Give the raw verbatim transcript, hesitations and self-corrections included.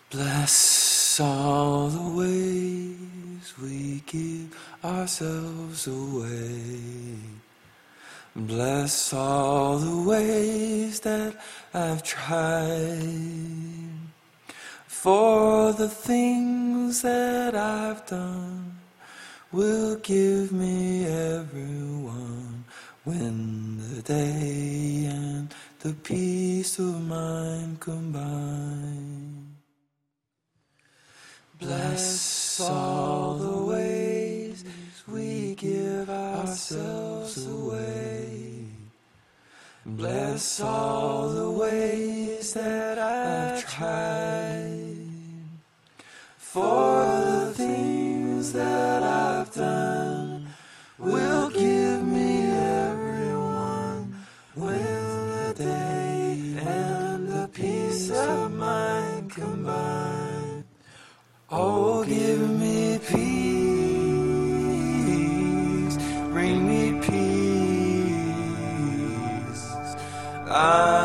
Bless all the ways we give ourselves away. Bless all the ways that I've tried. For the things that I've done will give me everyone when the day and the peace of mind combine. Bless all the ways we give ourselves away. Bless all the ways that I've tried. For the things that I've done will give me everyone when the day and the peace of mind combine. Oh, give me peace, bring me peace. I